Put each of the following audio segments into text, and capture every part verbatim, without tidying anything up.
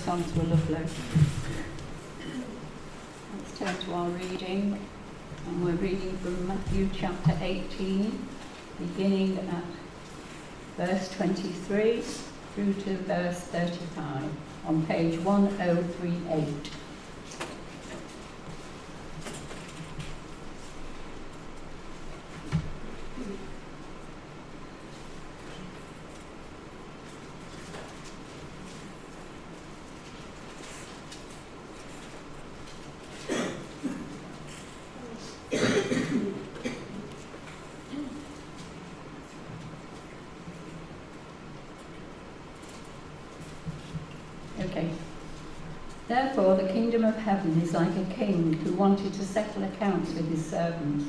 songs were lovely. Let's turn to our reading, and we're reading from Matthew chapter eighteen, beginning at verse twenty-three through to verse thirty-five, on page one oh three eight. Therefore, the kingdom of heaven is like a king who wanted to settle accounts with his servants.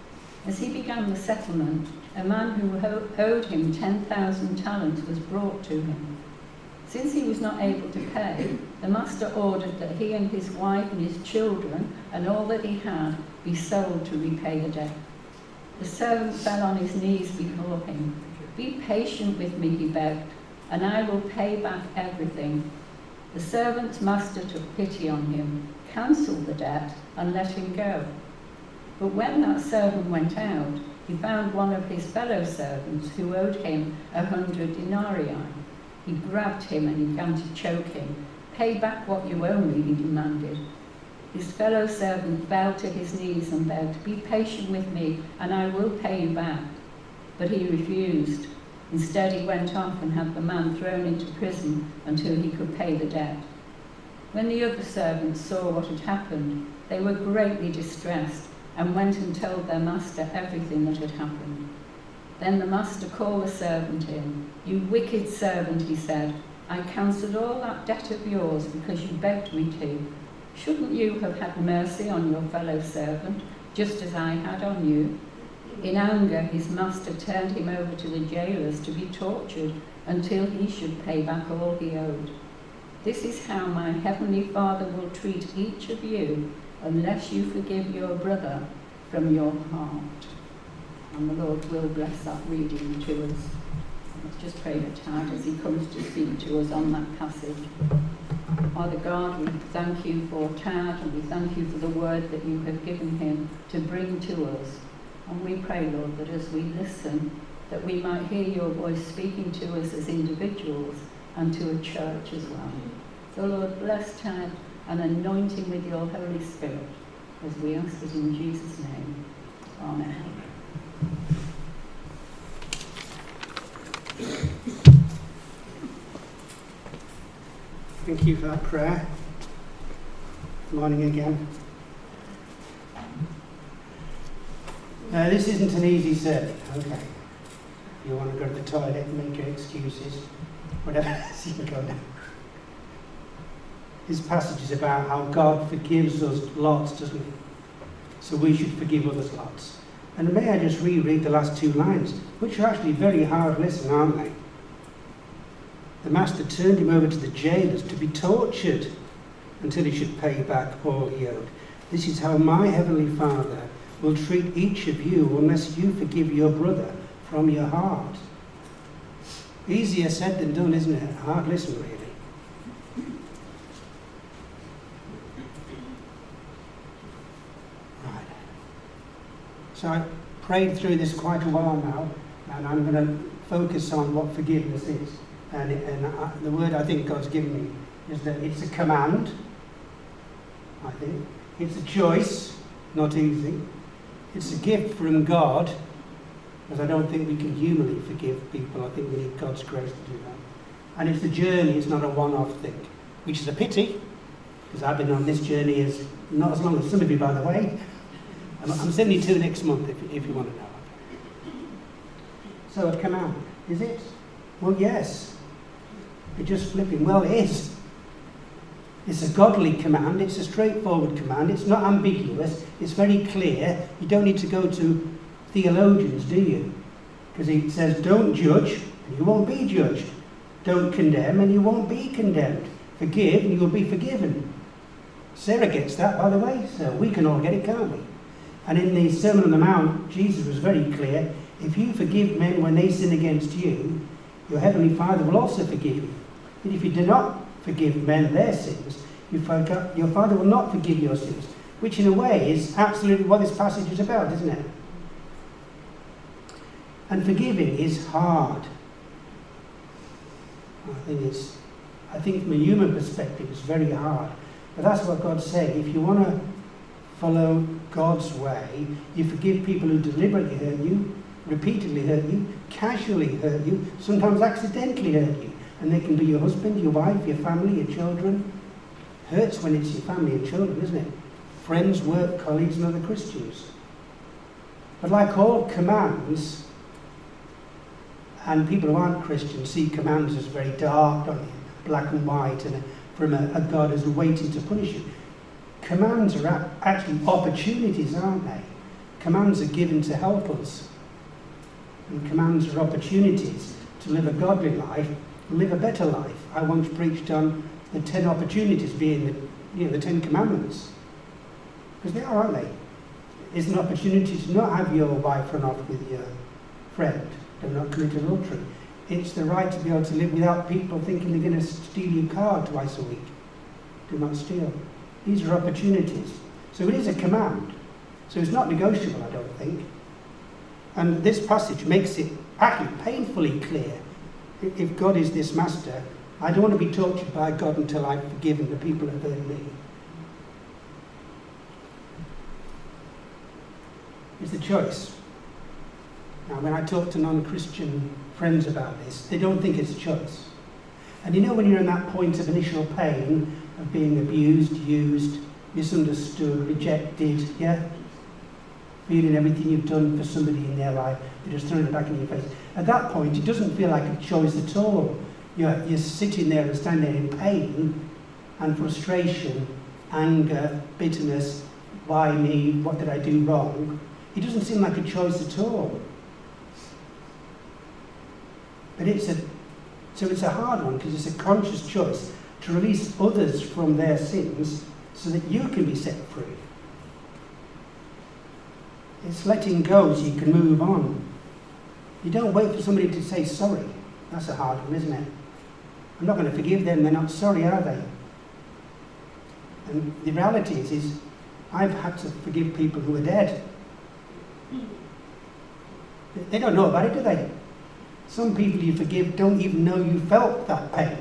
As he began the settlement, a man who ho- owed him ten thousand talents was brought to him. Since he was not able to pay, the master ordered that he and his wife and his children and all that he had be sold to repay the debt. The servant fell on his knees before him. "Be patient with me," he begged, "and I will pay back everything." The servant's master took pity on him, cancelled the debt, and let him go. But when that servant went out, he found one of his fellow servants who owed him a hundred denarii. He grabbed him and he began to choke him. "Pay back what you owe me," he demanded. His fellow servant fell to his knees and begged, "Be patient with me, and I will pay you back." But he refused. Instead, he went off and had the man thrown into prison until he could pay the debt. When the other servants saw what had happened, they were greatly distressed and went and told their master everything that had happened. Then the master called the servant in. "You wicked servant," he said, "I cancelled all that debt of yours because you begged me to. Shouldn't you have had mercy on your fellow servant, just as I had on you?" In anger, his master turned him over to the jailers to be tortured until he should pay back all he owed. This is how my heavenly Father will treat each of you unless you forgive your brother from your heart. And the Lord will bless that reading to us. Let's just pray for Tad as he comes to speak to us on that passage. Father God, we thank you for Tad, and we thank you for the word that you have given him to bring to us. And we pray, Lord, that as we listen, that we might hear your voice speaking to us as individuals and to a church as well. So, Lord, bless Tad and anoint him with your Holy Spirit, as we ask it in Jesus' name. Amen. Thank you for that prayer. Good morning again. Uh, this isn't an easy sermon, okay. You want to go to the toilet and make your excuses, whatever else you can go down. This passage is about how God forgives us lots, doesn't he? So we should forgive others lots. And may I just reread the last two lines, which are actually very hard listen, aren't they? The master turned him over to the jailers to be tortured until he should pay back all he owed. This is how my heavenly Father will treat each of you unless you forgive your brother from your heart. Easier said than done, isn't it? Hard listen, really. Right. So I prayed through this quite a while now, and I'm going to focus on what forgiveness is. And, it, and I, the word I think God's given me is that it's a command, I think. It's a choice, not easy. It's a gift from God, because I don't think we can humanly forgive people. I think we need God's grace to do that. And it's a journey, it's not a one-off thing, which is a pity, because I've been on this journey as not as long as some of you, by the way. I'm, I'm sending you two next month, if, if you want to know. So a command, is it? Well, yes. It's just flipping. Well, it is. It's a godly command. It's a straightforward command. It's not ambiguous. It's very clear. You don't need to go to theologians, do you? Because it says, don't judge, and you won't be judged. Don't condemn, and you won't be condemned. Forgive, and you will be forgiven. Sarah gets that, by the way, so we can all get it, can't we? And in the Sermon on the Mount, Jesus was very clear. If you forgive men when they sin against you, your heavenly Father will also forgive you. But if you do not forgive men their sins, your Father, your Father will not forgive your sins. Which in a way is absolutely what this passage is about, isn't it? And forgiving is hard. I think it's, I think from a human perspective it's very hard. But that's what God's saying. If you want to follow God's way, you forgive people who deliberately hurt you, repeatedly hurt you, casually hurt you, sometimes accidentally hurt you. And they can be your husband, your wife, your family, your children. Hurts when it's your family and children, isn't it? Friends, work, colleagues, and other Christians. But like all commands, and people who aren't Christians see commands as very dark, don't they? Black and white, and from a, a God who's waiting to punish you. Commands are a- actually opportunities, aren't they? Commands are given to help us. And commands are opportunities to live a godly life, and live a better life. I once preached on the ten opportunities being the, you know, the Ten Commandments. Because they are, aren't they? It's an opportunity to not have your wife run off with your friend. Do not commit adultery. It's the right to be able to live without people thinking they're going to steal your car twice a week. Do not steal. These are opportunities. So it is a command. So it's not negotiable, I don't think. And this passage makes it actually painfully clear. If God is this master, I don't want to be tortured by God until I've forgiven the people who have hurt me. It's a choice. Now, when I talk to non-Christian friends about this, they don't think it's a choice. And you know when you're in that point of initial pain, of being abused, used, misunderstood, rejected, yeah? Feeling everything you've done for somebody in their life, they're just throwing it back in your face. At that point, it doesn't feel like a choice at all. You're, you're sitting there and standing there in pain and frustration, anger, bitterness. Why me? What did I do wrong? It doesn't seem like a choice at all. But it's a, so it's a hard one because it's a conscious choice to release others from their sins so that you can be set free. It's letting go so you can move on. You don't wait for somebody to say sorry. That's a hard one, isn't it? I'm not going to forgive them. They're not sorry, are they? And the reality is, is I've had to forgive people who are dead. They don't know about it, do they? Some people you forgive don't even know you felt that pain.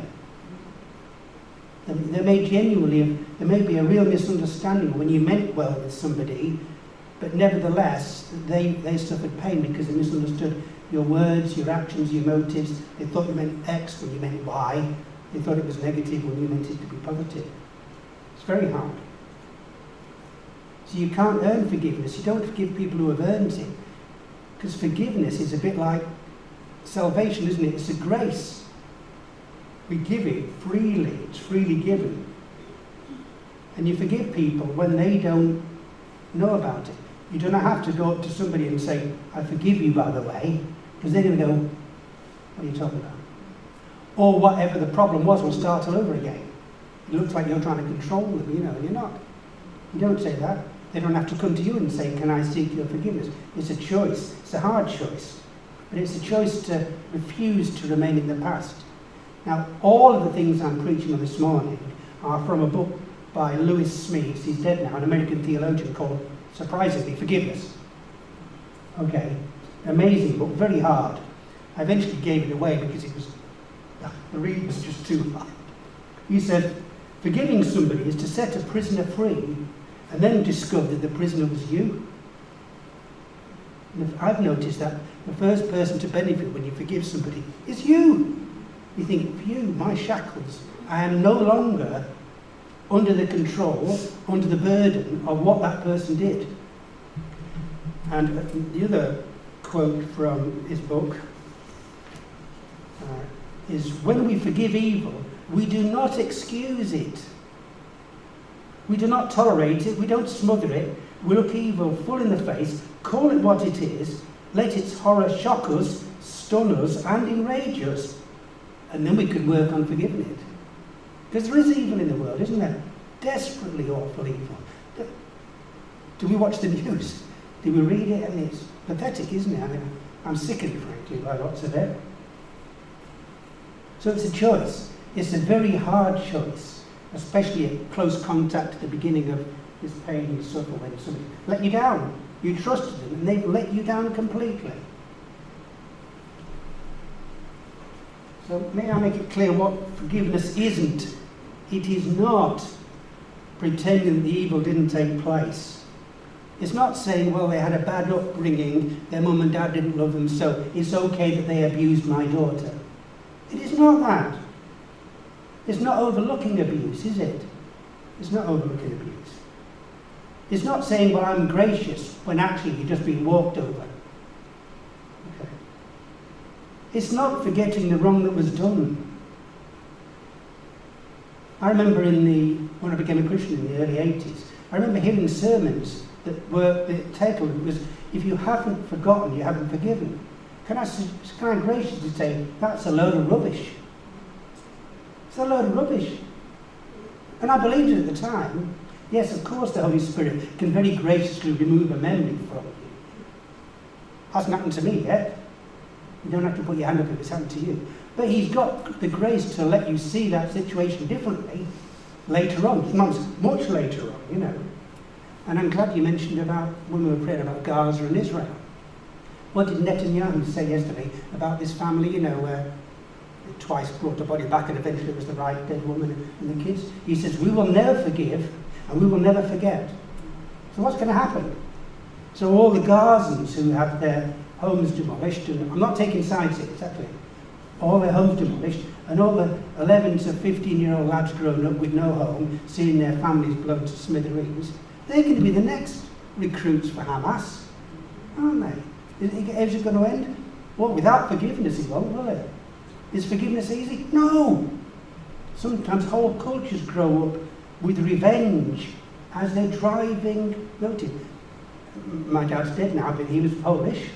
There may genuinely, there may be a real misunderstanding when you meant well with somebody, but nevertheless, they, they suffered pain because they misunderstood your words, your actions, your motives. They thought you meant X when you meant Y. They thought it was negative when you meant it to be positive. It's very hard. So you can't earn forgiveness. You don't forgive people who have earned it. Because forgiveness is a bit like salvation, isn't it? It's a grace. We give it freely. It's freely given. And you forgive people when they don't know about it. You do not have to go up to somebody and say, I forgive you, by the way, because they're going to go, what are you talking about? Or whatever the problem was will start all over again. It looks like you're trying to control them, you know, and you're not. You don't say that. They don't have to come to you and say, can I seek your forgiveness? It's a choice. It's a hard choice. But it's a choice to refuse to remain in the past. Now, all of the things I'm preaching on this morning are from a book by Lewis Smeaton. He's dead now, an American theologian called, surprisingly, Forgiveness. Okay, amazing book, very hard. I eventually gave it away because it was, the read was just too hard. He said, forgiving somebody is to set a prisoner free and then discover that the prisoner was you. And I've noticed that the first person to benefit when you forgive somebody is you. You think, phew, my shackles, I am no longer under the control, under the burden of what that person did. And the other quote from his book uh, is, when we forgive evil, we do not excuse it. We do not tolerate it, we don't smother it, we look evil full in the face, call it what it is, let its horror shock us, stun us, and enrage us. And then we can work on forgiving it. Because there is evil in the world, isn't there? Desperately awful evil. Do we watch the news? Do we read it? And it's pathetic, isn't it? I mean, I'm sickened, frankly, by lots of it. So it's a choice. It's a very hard choice, especially at close contact at the beginning of this pain you suffer when somebody let you down. You trusted them and they've let you down completely. So may I make it clear what forgiveness isn't? It is not pretending the evil didn't take place. It's not saying, well, they had a bad upbringing, their mum and dad didn't love them, so it's okay that they abused my daughter. It is not that. It's not overlooking abuse, is it? It's not overlooking abuse. It's not saying, well, I'm gracious, when actually you've just been walked over. Okay. It's not forgetting the wrong that was done. I remember in the, when I became a Christian in the early eighties, I remember hearing sermons that were, the title was, if you haven't forgotten, you haven't forgiven. Can I, can I graciously say, that's a load of rubbish. It's a load of rubbish. And I believed it at the time. Yes, of course the Holy Spirit can very graciously remove a memory from you. Hasn't happened to me yet. You don't have to put your hand up if it's happened to you. But he's got the grace to let you see that situation differently later on. Much, much later on, you know. And I'm glad you mentioned about, when we were praying about Gaza and Israel. What did Netanyahu say yesterday about this family, you know, where uh, twice brought the body back and eventually it was the right dead woman and the kids? He says, we will never forgive and we will never forget. So what's going to happen? So all the Gazans who have their homes demolished, and I'm not taking sides here, exactly, all their homes demolished, and all the eleven to fifteen year old lads grown up with no home, seeing their families blown to smithereens, they're going to be the next recruits for Hamas, aren't they? Is it going to end? Well, without forgiveness it won't, will it? Is forgiveness easy? No! Sometimes whole cultures grow up with revenge as they're driving motive. My dad's dead now, but he was Polish.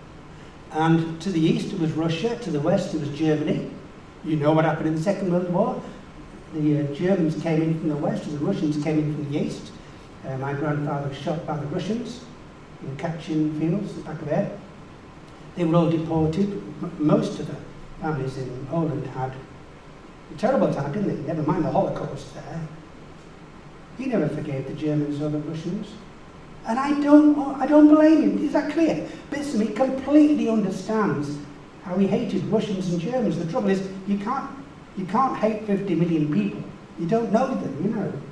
And to the east it was Russia, to the west it was Germany. You know what happened in the Second World War. The uh, Germans came in from the west and the Russians came in from the east. Uh, my grandfather was shot by the Russians in Kachin fields, the back of there. They were all deported. M- most of the families in Poland had a terrible time, didn't they? Never mind the Holocaust there. He never forgave the Germans or the Russians. And I don't, I don't blame him. Is that clear? Bits of me completely understands how he hated Russians and Germans. The trouble is, you can't, you can't hate fifty million people. You don't know them, you know.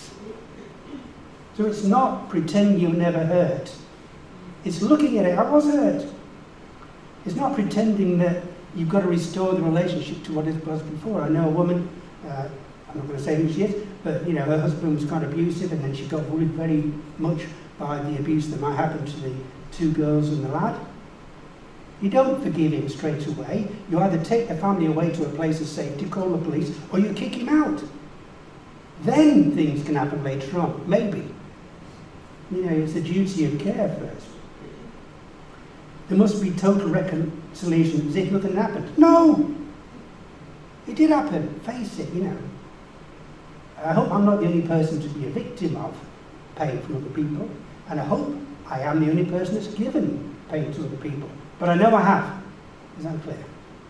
So it's not pretend you never hurt. It's looking at it, I was hurt. It's not pretending that you've got to restore the relationship to what it was before. I know a woman, uh, I'm not going to say who she is, but you know, her husband was kind of abusive and then she got worried very much by the abuse that might happen to the two girls and the lad. You don't forgive him straight away. You either take the family away to a place of safety, call the police, or you kick him out. Then things can happen later on, maybe. You know, it's a duty of care first. There must be total reconciliation as if nothing happened. No! It did happen. Face it, you know. I hope I'm not the only person to be a victim of pain from other people. And I hope I am the only person that's given pain to other people. But I know I have. Is that clear?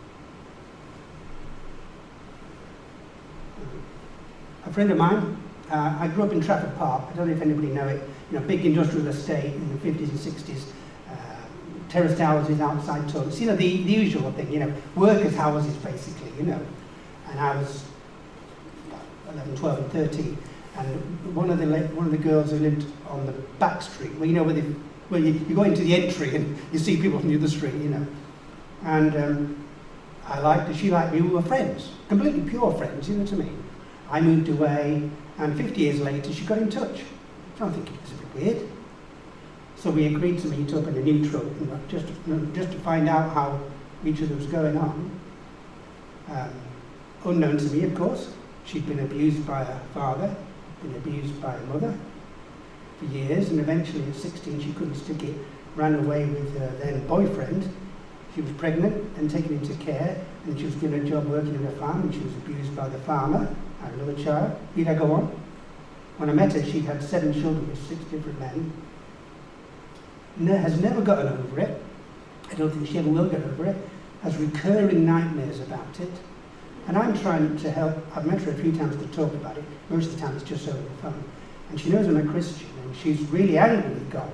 A friend of mine, uh, I grew up in Trafford Park. I don't know if anybody know it. You know, big industrial estate in the fifties and sixties. Uh, terraced houses, outside toilets. You know, the, the usual thing, you know, workers' houses basically, you know. And I was eleven, twelve and thirteen. And one of the one of the girls who lived on the back street, well, you know, where, the, where you, you go into the entry and you see people from the other street, you know. And um, I liked her, she liked me, we were friends, completely pure friends, you know what I mean. I moved away, and fifty years later she got in touch. So I think it was a bit weird. So we agreed to meet up in a neutral, you know, just, to, just to find out how each other was going on. Um, unknown to me, of course, she'd been abused by her father, been abused by her mother for years, and eventually at sixteen she couldn't stick it, ran away with her then boyfriend. She was pregnant and taken into care, and she was given a job working in a farm, and she was abused by the farmer, had another child. Need I go on? When I met her, she'd had seven children with six different men. Ne- has never gotten over it. I don't think she ever will get over it. Has recurring nightmares about it. And I'm trying to help. I've met her a few times to talk about it. Most of the time it's just over the phone. And she knows I'm a Christian, and she's really angry with God.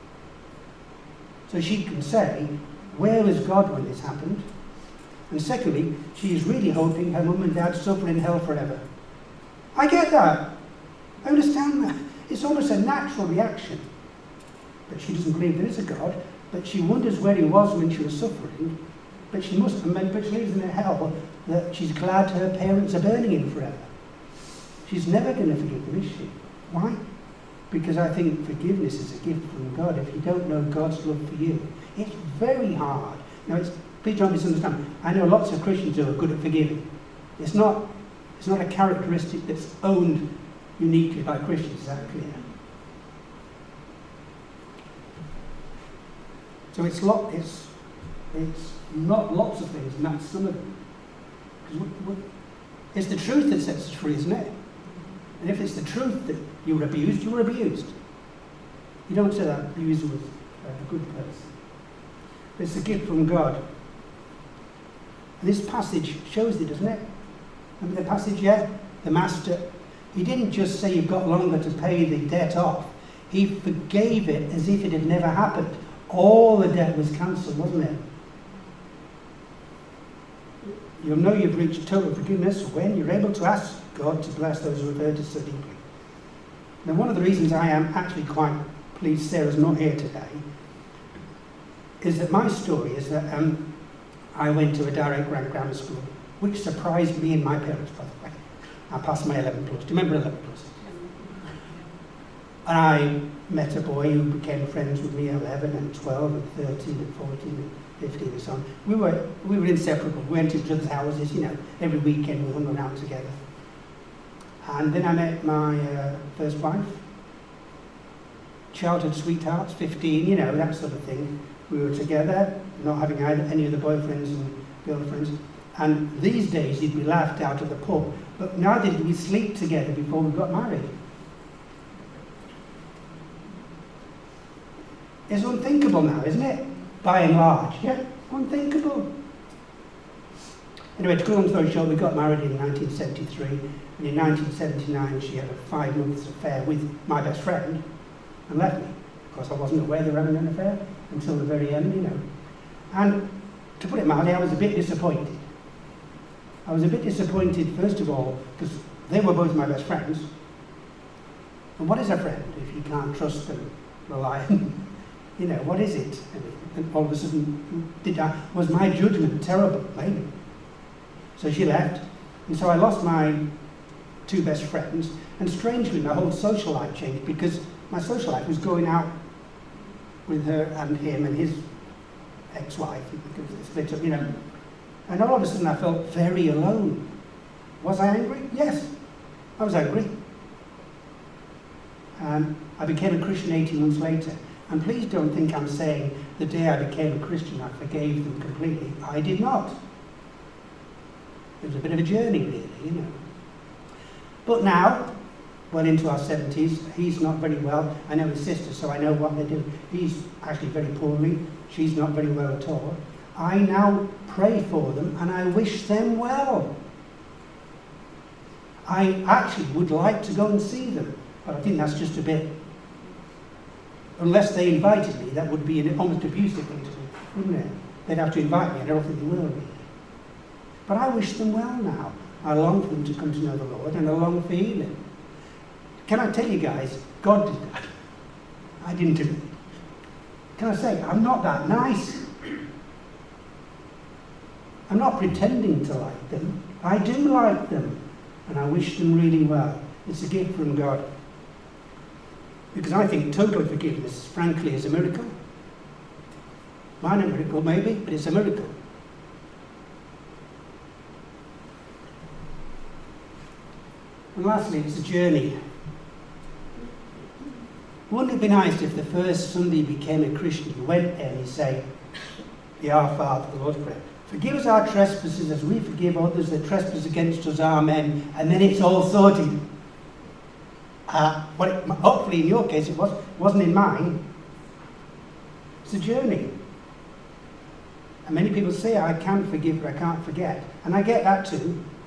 So she can say, where was God when this happened? And secondly, she is really hoping her mum and dad suffer in hell forever. I get that. I understand that. It's almost a natural reaction. But she doesn't believe there is a God, but she wonders where he was when she was suffering. But she must, but she lives in a hell that she's glad her parents are burning in forever. She's never going to forgive them, is she? Why? Because I think forgiveness is a gift from God. If you don't know God's love for you, it's very hard. Now, it's, please don't misunderstand. I know lots of Christians who are good at forgiving. It's not, it's not a characteristic that's owned uniquely by Christians, is that clear? So it's lot, it's, it's not lots of things, and that's some of them. Because we, we, it's the truth that sets us free, isn't it? And if it's the truth that you were abused, you were abused. You don't say that abuser was a good person. It's a gift from God. And this passage shows it, doesn't it? Remember the passage, yeah? The master, he didn't just say you've got longer to pay the debt off. He forgave it as if it had never happened. All the debt was cancelled, wasn't it? You'll know you've reached total forgiveness when you're able to ask God to bless those who have hurt us so deeply. Now, one of the reasons I am actually quite pleased Sarah's not here today is that my story is that um, I went to a direct rank grammar school, which surprised me and my parents, by the way. I passed my eleven plus. Do you remember eleven plus? And I met a boy who became friends with me at eleven and twelve and thirteen and fourteen and fifteen and so on. We were, we were inseparable. We went to each other's houses, you know, every weekend we hung around together. And then I met my uh, first wife, childhood sweethearts, fifteen, you know, that sort of thing. We were together, not having either any of the boyfriends and girlfriends. And these days you'd be laughed out of the pub, but neither did we sleep together before we got married. It's unthinkable now, isn't it? By and large, yeah? Unthinkable. Anyway, to cut a long story short, we got married in nineteen seventy-three, and in nineteen seventy-nine she had a five months affair with my best friend and left me. Of course, I wasn't aware they were having an affair until the very end, you know. And to put it mildly, I was a bit disappointed. I was a bit disappointed, first of all, because they were both my best friends. And what is a friend if you can't trust and rely on? You know, what is it? And all of a sudden, did I, was my judgment terrible? Maybe. So she left, and so I lost my two best friends, and strangely my whole social life changed because my social life was going out with her and him and his ex-wife, because they split up, you know. And all of a sudden I felt very alone. Was I angry? Yes, I was angry. And I became a Christian eighteen months later. And please don't think I'm saying the day I became a Christian I forgave them completely. I did not. It was a bit of a journey, really, you know. But now, well into our seventies, he's not very well. I know his sister, so I know what they do. He's actually very poorly. She's not very well at all. I now pray for them and I wish them well. I actually would like to go and see them, but I think that's just a bit... Unless they invited me, that would be an almost abusive thing to do, wouldn't it? They'd have to invite me, I don't think they will really. But I wish them well now. I long for them to come to know the Lord, and I long for healing. Can I tell you guys, God did that. I didn't do it. Can I say, I'm not that nice. I'm not pretending to like them. I do like them, and I wish them really well. It's a gift from God. Because I think total forgiveness, frankly, is a miracle. Minor miracle, maybe, but it's a miracle. And lastly, it's a journey. Wouldn't it be nice if the first Sunday you became a Christian, you went there and you say, the Our Father, the Lord's Prayer, forgive us our trespasses as we forgive others that trespass against us, amen, and then it's all sorted. Uh, well, it, hopefully in your case it was, wasn't in mine. It's a journey. And many people say, I can't forgive, but I can't forget. And I get that too.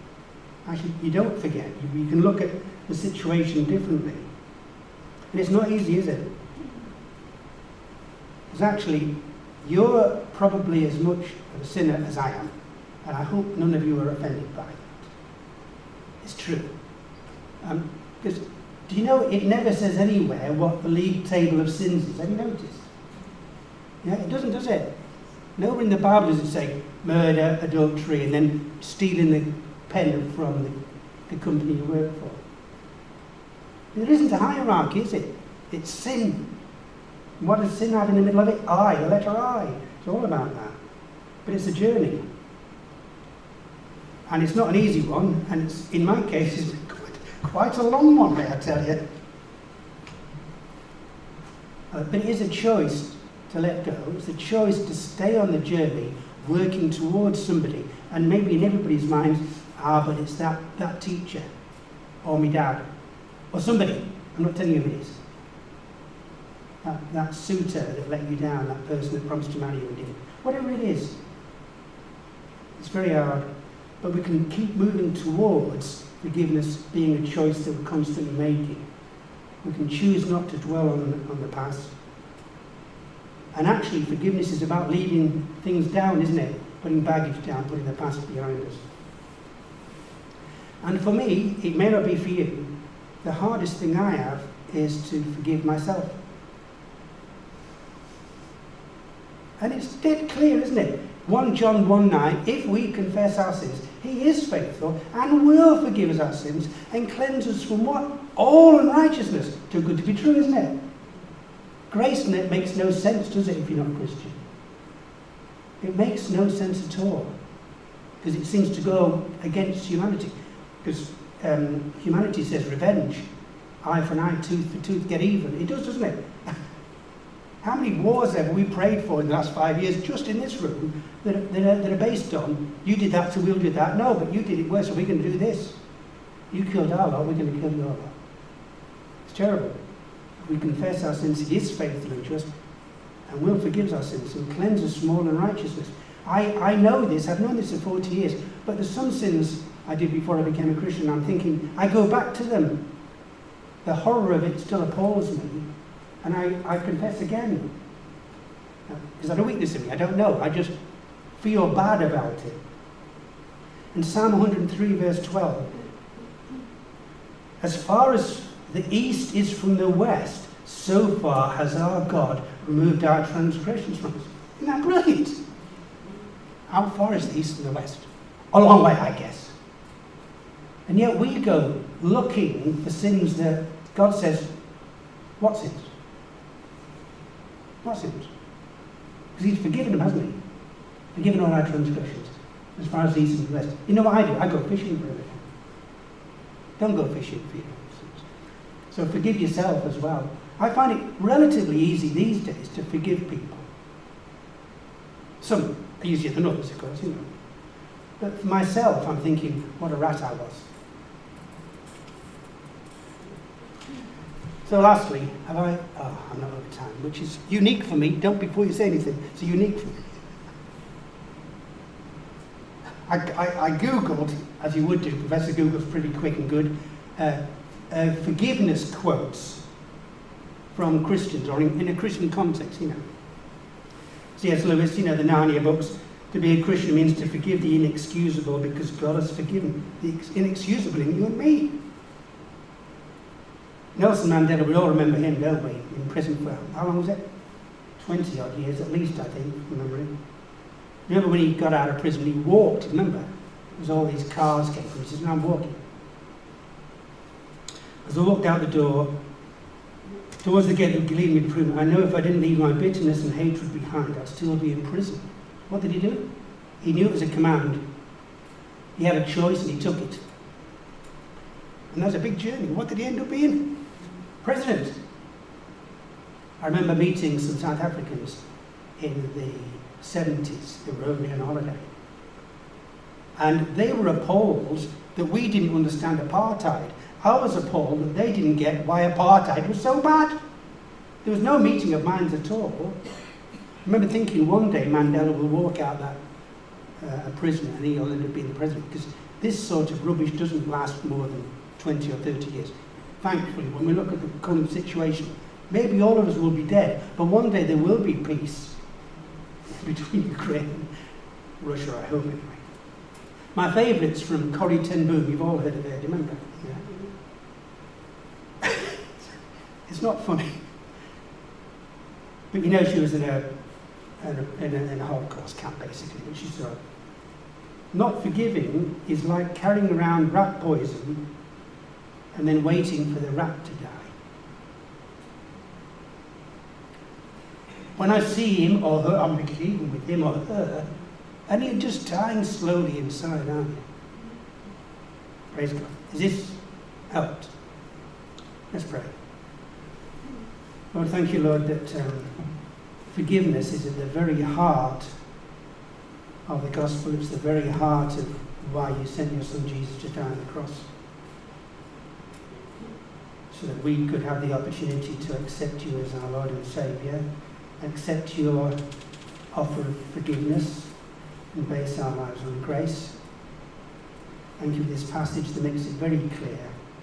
Actually, you don't forget. You, you can look at the situation differently. And it's not easy, is it? Because actually, you're probably as much of a sinner as I am. And I hope none of you are offended by that. It's true. Um, because, do you know, it never says anywhere what the league table of sins is. Have you noticed? Yeah, it doesn't, does it? Nowhere in the Bible does it say murder, adultery, and then stealing the pen from the, the company you work for. There isn't a hierarchy, is it? It's sin. What does sin have in the middle of it? I, the letter I. It's all about that. But it's a journey. And it's not an easy one, and it's, in my case, it's quite, quite a long one, may I tell you. Uh, but it is a choice to let go. It's a choice to stay on the journey, working towards somebody. And maybe in everybody's minds, ah, but it's that, that teacher, or my dad, or somebody. I'm not telling you who it is. That, that suitor that let you down, that person that promised to marry you and didn't. Whatever it is. It's very hard. But we can keep moving towards forgiveness being a choice that we're constantly making. We can choose not to dwell on, on the past. And actually, forgiveness is about leaving things down, isn't it? Putting baggage down, putting the past behind us. And for me, it may not be for you, the hardest thing I have is to forgive myself. And it's dead clear, isn't it? First John one nine, if we confess our sins, he is faithful and will forgive us our sins and cleanse us from what? All unrighteousness. Too good to be true, isn't it? Grace in it makes no sense, does it, if you're not a Christian? It makes no sense at all. Because it seems to go against humanity. Because um, humanity says revenge. Eye for an eye, tooth for tooth, get even. It does, doesn't it? How many wars have we prayed for in the last five years, just in this room, that are, that are, that are based on, you did that, so we'll do that. No, but you did it worse, so we're going to do this. You killed our lot, we're going to kill your lot. It's terrible. If we confess our sins, he is faithful and just, and will forgive our sins and cleanse us from all unrighteousness. I, I know this, I've known this for forty years, but there's some sins I did before I became a Christian. I'm thinking, I go back to them. The horror of it still appalls me. And I, I confess again. Is that a weakness in me? I don't know. I just feel bad about it. In Psalm one oh three, verse twelve, as far as the east is from the west, so far has our God removed our transgressions from us. Isn't that brilliant? How far is the east from the west? A long way, I guess. And yet we go looking for sins that God says, what sins? What sins? Because he's forgiven them, hasn't he? Forgiven all our transgressions, as far as the east and the west. You know what I do? I go fishing for everything. Don't go fishing for your own sins. So forgive yourself as well. I find it relatively easy these days to forgive people. Some are easier than others, of course, you know. But for myself, I'm thinking, what a rat I was. So lastly, have I, oh, I'm not over time, which is unique for me. Don't before you say anything. It's unique for me. I, I, I Googled, as you would do, Professor Google's pretty quick and good, uh, uh, forgiveness quotes from Christians, or in, in a Christian context, you know. C S Lewis, you know, the Narnia books, to be a Christian means to forgive the inexcusable because God has forgiven the inexcusable in you and me. Nelson Mandela, we all remember him, don't we? In prison for, how long was it? twenty odd years at least, I think, from memory. Remember when he got out of prison, he walked, remember? As all these cars came from, he says, no, I'm walking. As I walked out the door, towards the gate that would lead me to prison, I know if I didn't leave my bitterness and hatred behind, I'd still be in prison. What did he do? He knew it was a command. He had a choice and he took it. And that was a big journey. What did he end up being? President. I remember meeting some South Africans in the seventies. They were over here on holiday. And they were appalled that we didn't understand apartheid. I was appalled that they didn't get why apartheid was so bad. There was no meeting of minds at all. I remember thinking one day Mandela will walk out that uh, prison and he'll end up being the president because This sort of rubbish doesn't last more than twenty or thirty years. Thankfully, when we look at the current situation, maybe all of us will be dead, but one day there will be peace between Ukraine and Russia, I hope anyway. My favourite's from Corrie ten Boom. You've all heard of her, do you remember? Yeah. It's not funny. But you know she was in a, in a, in a, in a Holocaust camp, basically, but she said, not forgiving is like carrying around rat poison and then waiting for the rat to die. When I see him or her, I'm even with him or her, and you're just dying slowly inside, aren't you? Praise God. Is this helped? Let's pray. Lord, thank you, Lord, that um, forgiveness is at the very heart of the gospel. It's the very heart of why you sent your son Jesus to die on the cross. So that we could have the opportunity to accept you as our Lord and Saviour, accept your offer of forgiveness and base our lives on grace. Thank you for this passage that makes it very clear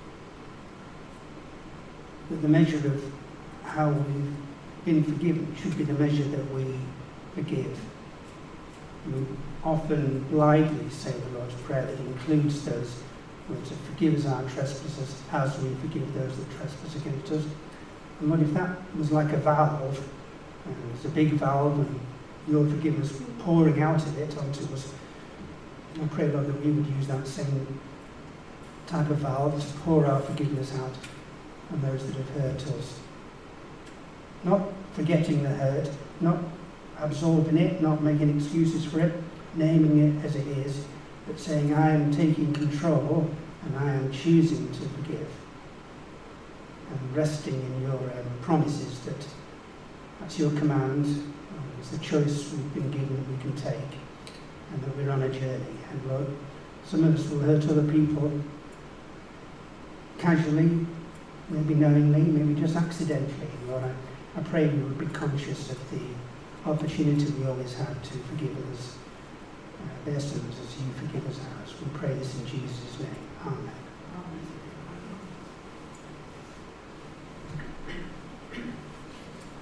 that the measure of how we've been forgiven should be the measure that we forgive. We often blithely say the Lord's Prayer that includes those words of forgive us our trespasses as we forgive those that trespass against us. And Lord, if that was like a valve, and it's a big valve and your forgiveness pouring out of it onto us, I pray, Lord, that we would use that same type of valve to pour our forgiveness out on those that have hurt us. Not forgetting the hurt, not absorbing it, not making excuses for it, naming it as it is, but saying, I am taking control and I am choosing to forgive. And resting in your um, promises that that's your command, um, it's the choice we've been given that we can take, and that we're on a journey. And Lord, some of us will hurt other people casually, maybe knowingly, maybe just accidentally. Lord, I, I pray we would be conscious of the opportunity we always have to forgive others uh, their sins as you forgive us ours. We pray this in Jesus' name. Amen. Amen.